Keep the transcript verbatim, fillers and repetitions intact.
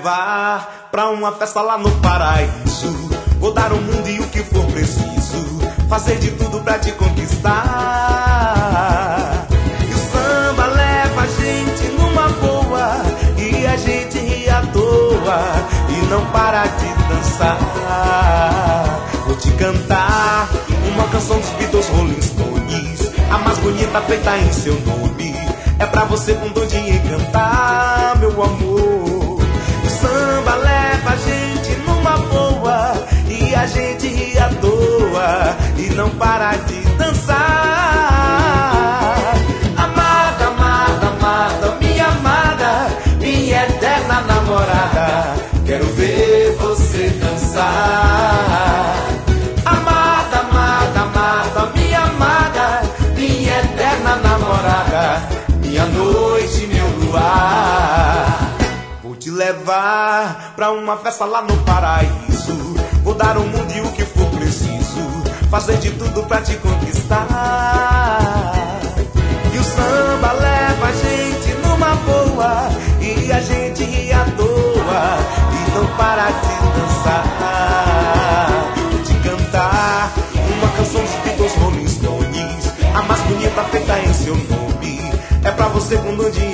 levar pra uma festa lá no paraíso. Vou dar o mundo e o que for preciso, fazer de tudo pra te conquistar. E o samba leva a gente numa boa, e a gente ri à toa e não para de dançar. Vou te cantar uma canção dos Beatles, Rolling Stones, a mais bonita feita em seu nome. É pra você com dom de encantar, meu amor. O samba leva a gente numa boa, e a gente ri à toa e não para de dançar. Amada, amada, amada, minha amada, minha eterna namorada, quero ver você dançar. Amada, amada, amada, minha amada, minha eterna namorada, minha noite, meu luar. Vou te levar pra uma festa lá no paraíso. Vou dar o mundo e o que for preciso, fazer de tudo pra te conquistar. E o samba leva a gente numa boa, e a gente ri à toa e não para de dançar. Vou te cantar uma canção dos Beatles, Rolling Stones, a mais bonita feita em seu nome. É pra você com dom de